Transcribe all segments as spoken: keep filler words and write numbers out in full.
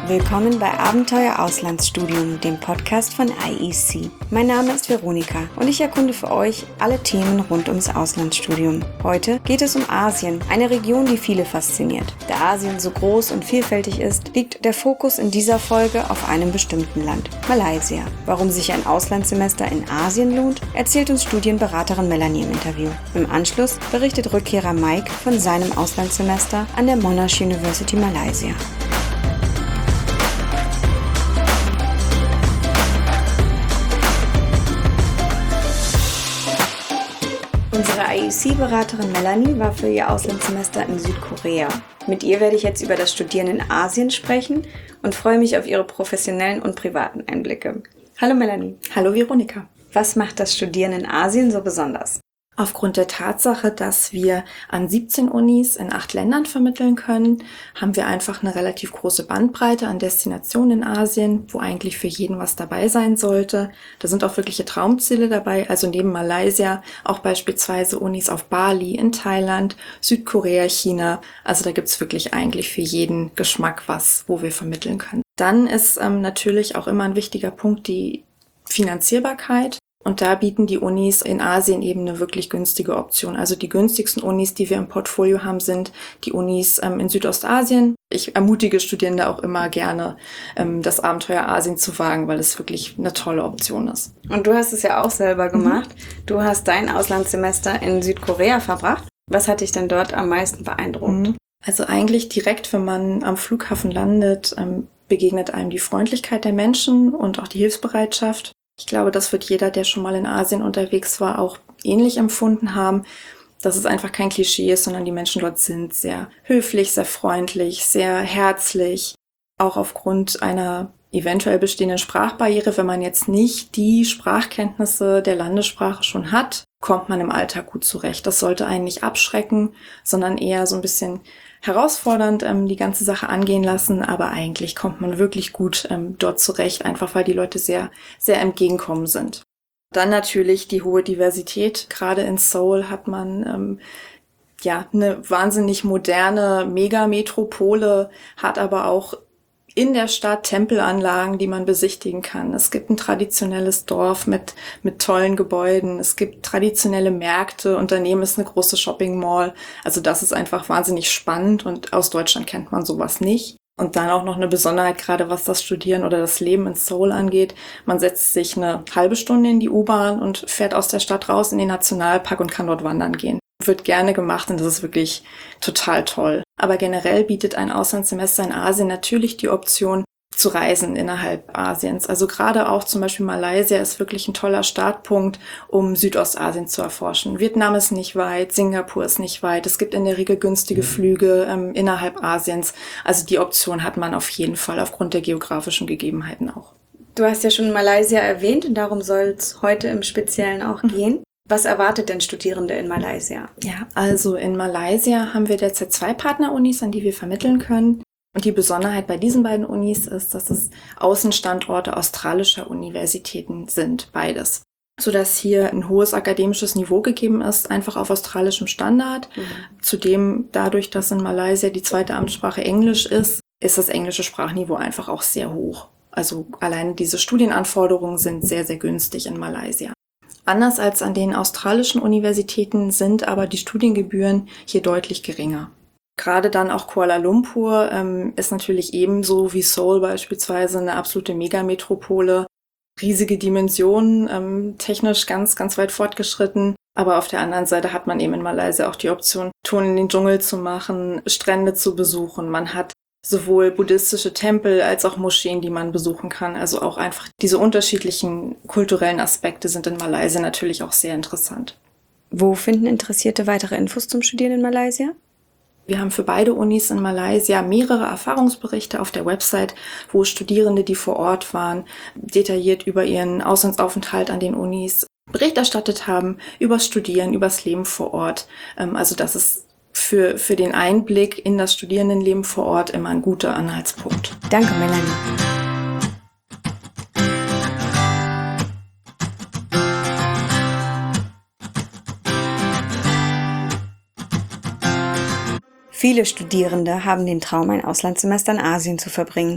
Willkommen bei Abenteuer Auslandsstudium, dem Podcast von I E C. Mein Name ist Veronika und ich erkunde für euch alle Themen rund ums Auslandsstudium. Heute geht es um Asien, eine Region, die viele fasziniert. Da Asien so groß und vielfältig ist, liegt der Fokus in dieser Folge auf einem bestimmten Land, Malaysia. Warum sich ein Auslandssemester in Asien lohnt, erzählt uns Studienberaterin Melanie im Interview. Im Anschluss berichtet Rückkehrer Mike von seinem Auslandssemester an der Monash University Malaysia. Unsere I E C-Beraterin Melanie war für ihr Auslandssemester in Südkorea. Mit ihr werde ich jetzt über das Studieren in Asien sprechen und freue mich auf ihre professionellen und privaten Einblicke. Hallo Melanie. Hallo Veronika. Was macht das Studieren in Asien so besonders? Aufgrund der Tatsache, dass wir an siebzehn Unis in acht Ländern vermitteln können, haben wir einfach eine relativ große Bandbreite an Destinationen in Asien, wo eigentlich für jeden was dabei sein sollte. Da sind auch wirkliche Traumziele dabei, also neben Malaysia auch beispielsweise Unis auf Bali, in Thailand, Südkorea, China. Also da gibt's wirklich eigentlich für jeden Geschmack was, wo wir vermitteln können. Dann ist ähm, natürlich auch immer ein wichtiger Punkt die Finanzierbarkeit. Und da bieten die Unis in Asien eben eine wirklich günstige Option. Also die günstigsten Unis, die wir im Portfolio haben, sind die Unis ähm, in Südostasien. Ich ermutige Studierende auch immer gerne, ähm, das Abenteuer Asien zu wagen, weil es wirklich eine tolle Option ist. Und du hast es ja auch selber gemacht. Mhm. Du hast dein Auslandssemester in Südkorea verbracht. Was hat dich denn dort am meisten beeindruckt? Mhm. Also eigentlich direkt, wenn man am Flughafen landet, ähm, begegnet einem die Freundlichkeit der Menschen und auch die Hilfsbereitschaft. Ich glaube, das wird jeder, der schon mal in Asien unterwegs war, auch ähnlich empfunden haben, dass es einfach kein Klischee ist, sondern die Menschen dort sind sehr höflich, sehr freundlich, sehr herzlich. Auch aufgrund einer eventuell bestehenden Sprachbarriere, wenn man jetzt nicht die Sprachkenntnisse der Landessprache schon hat, kommt man im Alltag gut zurecht. Das sollte einen nicht abschrecken, sondern eher so ein bisschen herausfordernd ähm, die ganze Sache angehen lassen, aber eigentlich kommt man wirklich gut ähm, dort zurecht, einfach weil die Leute sehr, sehr entgegenkommen sind. Dann natürlich die hohe Diversität. Gerade in Seoul hat man ähm, ja eine wahnsinnig moderne Megametropole, hat aber auch in der Stadt Tempelanlagen, die man besichtigen kann. Es gibt ein traditionelles Dorf mit mit tollen Gebäuden. Es gibt traditionelle Märkte und daneben ist eine große Shopping Mall. Also das ist einfach wahnsinnig spannend und aus Deutschland kennt man sowas nicht. Und dann auch noch eine Besonderheit, gerade was das Studieren oder das Leben in Seoul angeht. Man setzt sich eine halbe Stunde in die U-Bahn und fährt aus der Stadt raus in den Nationalpark und kann dort wandern gehen. Wird gerne gemacht und das ist wirklich total toll. Aber generell bietet ein Auslandssemester in Asien natürlich die Option zu reisen innerhalb Asiens. Also gerade auch zum Beispiel Malaysia ist wirklich ein toller Startpunkt, um Südostasien zu erforschen. Vietnam ist nicht weit, Singapur ist nicht weit. Es gibt in der Regel günstige Flüge ähm, innerhalb Asiens. Also die Option hat man auf jeden Fall aufgrund der geografischen Gegebenheiten auch. Du hast ja schon Malaysia erwähnt und darum soll es heute im Speziellen auch gehen. Was erwartet denn Studierende in Malaysia? Ja, also in Malaysia haben wir derzeit zwei Partnerunis, an die wir vermitteln können. Und die Besonderheit bei diesen beiden Unis ist, dass es Außenstandorte australischer Universitäten sind, beides. Sodass hier ein hohes akademisches Niveau gegeben ist, einfach auf australischem Standard. Mhm. Zudem, dadurch, dass in Malaysia die zweite Amtssprache Englisch ist, ist das englische Sprachniveau einfach auch sehr hoch. Also allein diese Studienanforderungen sind sehr, sehr günstig in Malaysia. Anders als an den australischen Universitäten sind aber die Studiengebühren hier deutlich geringer. Gerade dann auch Kuala Lumpur ähm, ist natürlich ebenso wie Seoul beispielsweise eine absolute Megametropole. Riesige Dimensionen, ähm, technisch ganz, ganz weit fortgeschritten. Aber auf der anderen Seite hat man eben in Malaysia auch die Option, Touren in den Dschungel zu machen, Strände zu besuchen. Man hat sowohl buddhistische Tempel als auch Moscheen, die man besuchen kann. Also auch einfach diese unterschiedlichen kulturellen Aspekte sind in Malaysia natürlich auch sehr interessant. Wo finden Interessierte weitere Infos zum Studieren in Malaysia? Wir haben für beide Unis in Malaysia mehrere Erfahrungsberichte auf der Website, wo Studierende, die vor Ort waren, detailliert über ihren Auslandsaufenthalt an den Unis Bericht erstattet haben, übers Studieren, übers Leben vor Ort. Also das ist für, für den Einblick in das Studierendenleben vor Ort immer ein guter Anhaltspunkt. Danke, Melanie. Viele Studierende haben den Traum, ein Auslandssemester in Asien zu verbringen.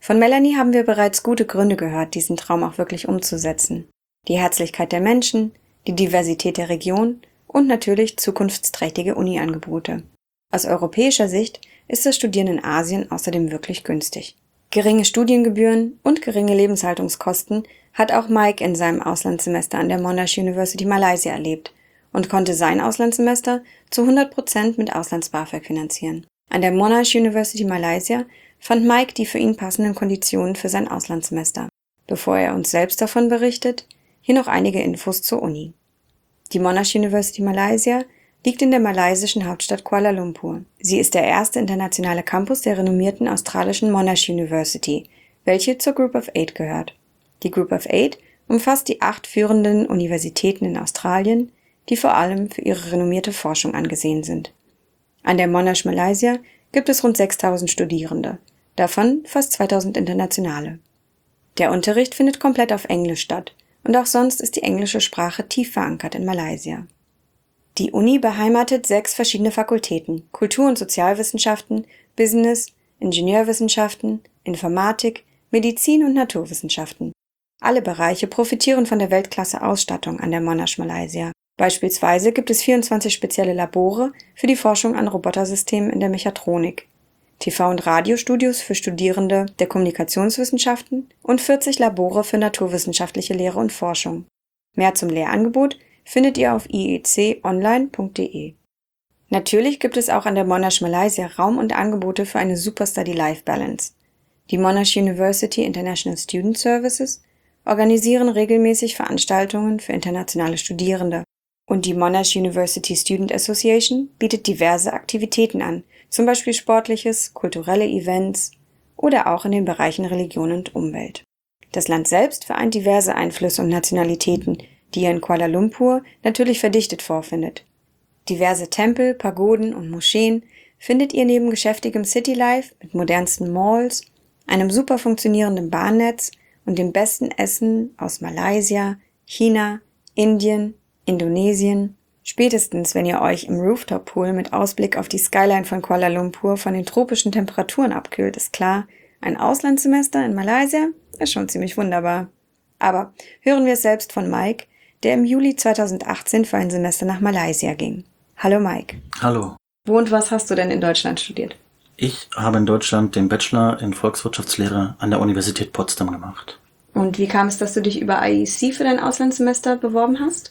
Von Melanie haben wir bereits gute Gründe gehört, diesen Traum auch wirklich umzusetzen. Die Herzlichkeit der Menschen, die Diversität der Region und natürlich zukunftsträchtige Uni-Angebote. Aus europäischer Sicht ist das Studieren in Asien außerdem wirklich günstig. Geringe Studiengebühren und geringe Lebenshaltungskosten hat auch Mike in seinem Auslandssemester an der Monash University Malaysia erlebt und konnte sein Auslandssemester zu hundert Prozent mit Auslands-BAföG finanzieren. An der Monash University Malaysia fand Mike die für ihn passenden Konditionen für sein Auslandssemester. Bevor er uns selbst davon berichtet, hier noch einige Infos zur Uni. Die Monash University Malaysia liegt in der malaysischen Hauptstadt Kuala Lumpur. Sie ist der erste internationale Campus der renommierten australischen Monash University, welche zur Group of Eight gehört. Die Group of Eight umfasst die acht führenden Universitäten in Australien, die vor allem für ihre renommierte Forschung angesehen sind. An der Monash Malaysia gibt es rund sechstausend Studierende, davon fast zweitausend internationale. Der Unterricht findet komplett auf Englisch statt und auch sonst ist die englische Sprache tief verankert in Malaysia. Die Uni beheimatet sechs verschiedene Fakultäten: Kultur- und Sozialwissenschaften, Business, Ingenieurwissenschaften, Informatik, Medizin und Naturwissenschaften. Alle Bereiche profitieren von der Weltklasse-Ausstattung an der Monash Malaysia. Beispielsweise gibt es vierundzwanzig spezielle Labore für die Forschung an Robotersystemen in der Mechatronik, T V- und Radiostudios für Studierende der Kommunikationswissenschaften und vierzig Labore für naturwissenschaftliche Lehre und Forschung. Mehr zum Lehrangebot findet ihr auf i e c online punkt d e. Natürlich gibt es auch an der Monash Malaysia Raum und Angebote für eine super Study-Life-Balance. Die Monash University International Student Services organisieren regelmäßig Veranstaltungen für internationale Studierende und die Monash University Student Association bietet diverse Aktivitäten an, zum Beispiel sportliches, kulturelle Events oder auch in den Bereichen Religion und Umwelt. Das Land selbst vereint diverse Einflüsse und Nationalitäten, die ihr in Kuala Lumpur natürlich verdichtet vorfindet. Diverse Tempel, Pagoden und Moscheen findet ihr neben geschäftigem Citylife mit modernsten Malls, einem super funktionierenden Bahnnetz und dem besten Essen aus Malaysia, China, Indien, Indonesien. Spätestens, wenn ihr euch im Rooftop-Pool mit Ausblick auf die Skyline von Kuala Lumpur von den tropischen Temperaturen abkühlt, ist klar, ein Auslandssemester in Malaysia ist schon ziemlich wunderbar. Aber hören wir es selbst von Mike, der im Juli zweitausendachtzehn für ein Semester nach Malaysia ging. Hallo Mike. Hallo. Wo und was hast du denn in Deutschland studiert? Ich habe in Deutschland den Bachelor in Volkswirtschaftslehre an der Universität Potsdam gemacht. Und wie kam es, dass du dich über I E C für dein Auslandssemester beworben hast?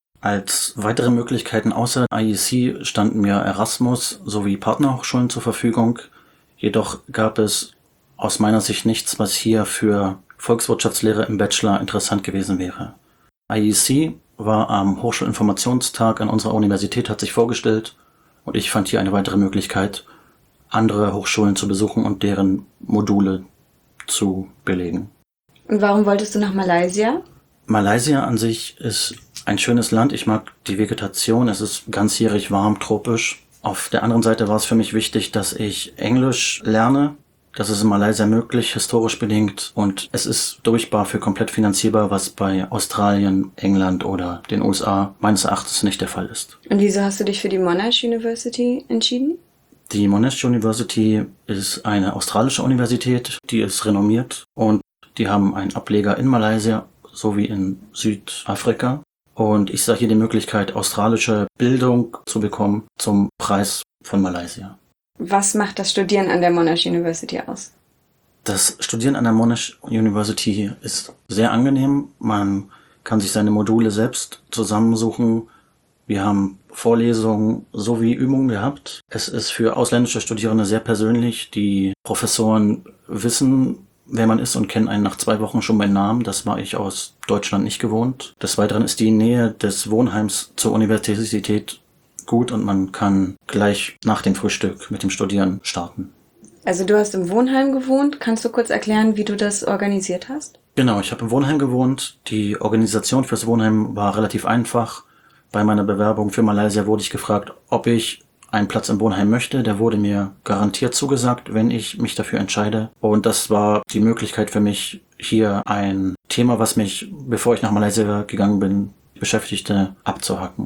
Als weitere Möglichkeiten außer I E C standen mir Erasmus sowie Partnerhochschulen zur Verfügung. Jedoch gab es aus meiner Sicht nichts, was hier für Volkswirtschaftslehre im Bachelor interessant gewesen wäre. I E C war am Hochschulinformationstag an unserer Universität, hat sich vorgestellt und ich fand hier eine weitere Möglichkeit, andere Hochschulen zu besuchen und deren Module zu belegen. Und warum wolltest du nach Malaysia? Malaysia an sich ist ein schönes Land. Ich mag die Vegetation. Es ist ganzjährig warm, tropisch. Auf der anderen Seite war es für mich wichtig, dass ich Englisch lerne. Das ist in Malaysia möglich, historisch bedingt. Und es ist durch BAföG komplett finanzierbar, was bei Australien, England oder den U S A meines Erachtens nicht der Fall ist. Und wieso hast du dich für die Monash University entschieden? Die Monash University ist eine australische Universität, die ist renommiert und die haben einen Ableger in Malaysia sowie in Südafrika. Und ich sah hier die Möglichkeit, australische Bildung zu bekommen zum Preis von Malaysia. Was macht das Studieren an der Monash University aus? Das Studieren an der Monash University ist sehr angenehm. Man kann sich seine Module selbst zusammensuchen. Wir haben Vorlesungen sowie Übungen gehabt. Es ist für ausländische Studierende sehr persönlich. Die Professoren wissen, wer man ist und kennen einen nach zwei Wochen schon beim Namen. Das war ich aus Deutschland nicht gewohnt. Des Weiteren ist die Nähe des Wohnheims zur Universität gut und man kann gleich nach dem Frühstück mit dem Studieren starten. Also du hast im Wohnheim gewohnt. Kannst du kurz erklären, wie du das organisiert hast? Genau, ich habe im Wohnheim gewohnt. Die Organisation fürs Wohnheim war relativ einfach. Bei meiner Bewerbung für Malaysia wurde ich gefragt, ob ich einen Platz im Wohnheim möchte. Der wurde mir garantiert zugesagt, wenn ich mich dafür entscheide. Und das war die Möglichkeit für mich, hier ein Thema, was mich, bevor ich nach Malaysia gegangen bin, beschäftigte, abzuhaken.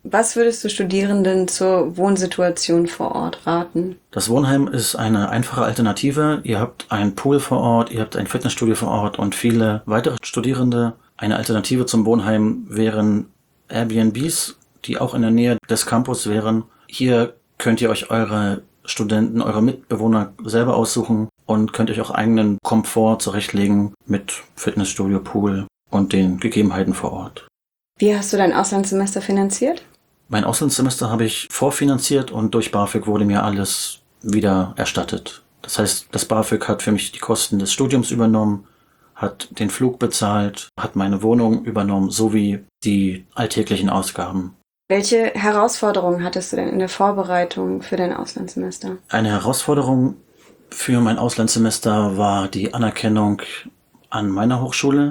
Was würdest du Studierenden zur Wohnsituation vor Ort raten? Das Wohnheim ist eine einfache Alternative. Ihr habt einen Pool vor Ort, ihr habt ein Fitnessstudio vor Ort und viele weitere Studierende. Eine Alternative zum Wohnheim wären Airbnbs, die auch in der Nähe des Campus wären. Hier könnt ihr euch eure Studenten, eure Mitbewohner selber aussuchen und könnt euch auch eigenen Komfort zurechtlegen mit Fitnessstudio, Pool und den Gegebenheiten vor Ort. Wie hast du dein Auslandssemester finanziert? Mein Auslandssemester habe ich vorfinanziert und durch BAföG wurde mir alles wieder erstattet. Das heißt, das BAföG hat für mich die Kosten des Studiums übernommen, hat den Flug bezahlt, hat meine Wohnung übernommen, sowie die alltäglichen Ausgaben. Welche Herausforderungen hattest du denn in der Vorbereitung für dein Auslandssemester? Eine Herausforderung für mein Auslandssemester war die Anerkennung an meiner Hochschule.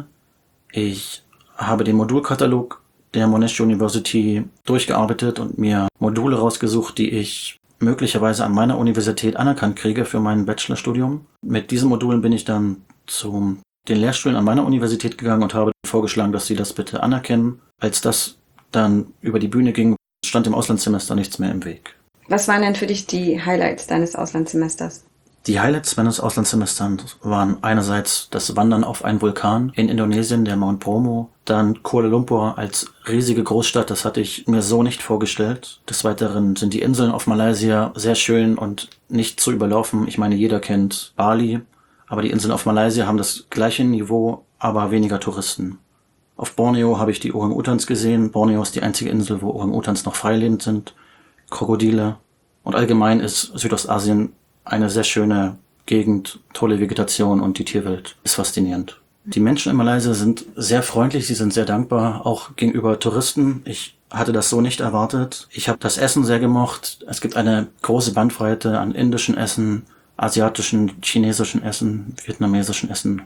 Ich habe den Modulkatalog der Monash University durchgearbeitet und mir Module rausgesucht, die ich möglicherweise an meiner Universität anerkannt kriege für mein Bachelorstudium. Mit diesen Modulen bin ich dann zu den Lehrstühlen an meiner Universität gegangen und habe vorgeschlagen, dass sie das bitte anerkennen. Als das dann über die Bühne ging, stand im Auslandssemester nichts mehr im Weg. Was waren denn für dich die Highlights deines Auslandssemesters? Die Highlights meines Auslandssemesters waren einerseits das Wandern auf einen Vulkan in Indonesien, der Mount Bromo, dann Kuala Lumpur als riesige Großstadt, das hatte ich mir so nicht vorgestellt. Des Weiteren sind die Inseln auf Malaysia sehr schön und nicht zu überlaufen. Ich meine, jeder kennt Bali, aber die Inseln auf Malaysia haben das gleiche Niveau, aber weniger Touristen. Auf Borneo habe ich die Orang-Utans gesehen. Borneo ist die einzige Insel, wo Orang-Utans noch freilebend sind. Krokodile. Und allgemein ist Südostasien eine sehr schöne Gegend, tolle Vegetation und die Tierwelt ist faszinierend. Die Menschen in Malaysia sind sehr freundlich, sie sind sehr dankbar, auch gegenüber Touristen. Ich hatte das so nicht erwartet. Ich habe das Essen sehr gemocht. Es gibt eine große Bandbreite an indischen Essen, asiatischen, chinesischen Essen, vietnamesischen Essen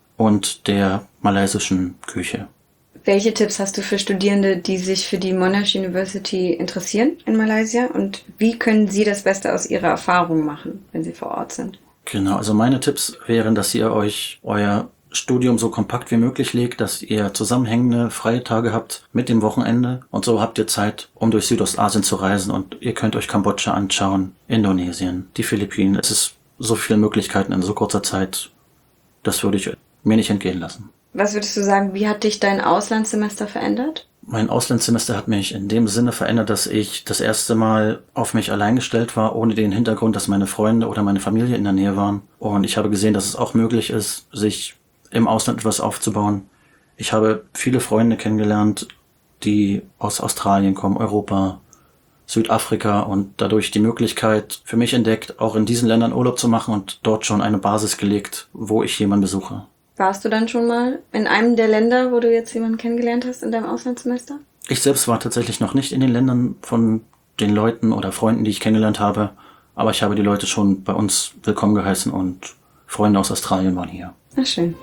und der malaysischen Küche. Welche Tipps hast du für Studierende, die sich für die Monash University interessieren in Malaysia und wie können sie das Beste aus ihrer Erfahrung machen, wenn sie vor Ort sind? Genau, also meine Tipps wären, dass ihr euch euer Studium so kompakt wie möglich legt, dass ihr zusammenhängende freie Tage habt mit dem Wochenende und so habt ihr Zeit, um durch Südostasien zu reisen und ihr könnt euch Kambodscha anschauen, Indonesien, die Philippinen. Es ist so viele Möglichkeiten in so kurzer Zeit, das würde ich mir nicht entgehen lassen. Was würdest du sagen, wie hat dich dein Auslandssemester verändert? Mein Auslandssemester hat mich in dem Sinne verändert, dass ich das erste Mal auf mich allein gestellt war, ohne den Hintergrund, dass meine Freunde oder meine Familie in der Nähe waren. Und ich habe gesehen, dass es auch möglich ist, sich im Ausland etwas aufzubauen. Ich habe viele Freunde kennengelernt, die aus Australien kommen, Europa, Südafrika und dadurch die Möglichkeit für mich entdeckt, auch in diesen Ländern Urlaub zu machen und dort schon eine Basis gelegt, wo ich jemanden besuche. Warst du dann schon mal in einem der Länder, wo du jetzt jemanden kennengelernt hast in deinem Auslandssemester? Ich selbst war tatsächlich noch nicht in den Ländern von den Leuten oder Freunden, die ich kennengelernt habe, aber ich habe die Leute schon bei uns willkommen geheißen und Freunde aus Australien waren hier. Ach schön.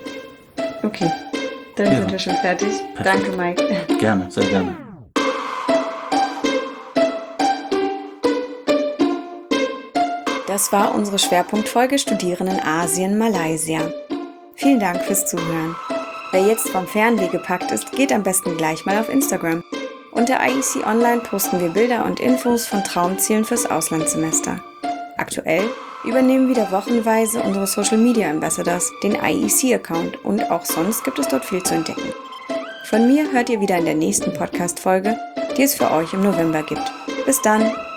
Okay, dann ja. sind wir schon fertig. Perfekt. Danke, Mike. Gerne, sehr gerne. Das war unsere Schwerpunktfolge Studieren in Asien, Malaysia. Vielen Dank fürs Zuhören. Wer jetzt vom Fernweh gepackt ist, geht am besten gleich mal auf Instagram. Unter I E C Online posten wir Bilder und Infos von Traumzielen fürs Auslandssemester. Aktuell übernehmen wieder wochenweise unsere Social Media Ambassadors den I E C-Account und auch sonst gibt es dort viel zu entdecken. Von mir hört ihr wieder in der nächsten Podcast-Folge, die es für euch im November gibt. Bis dann!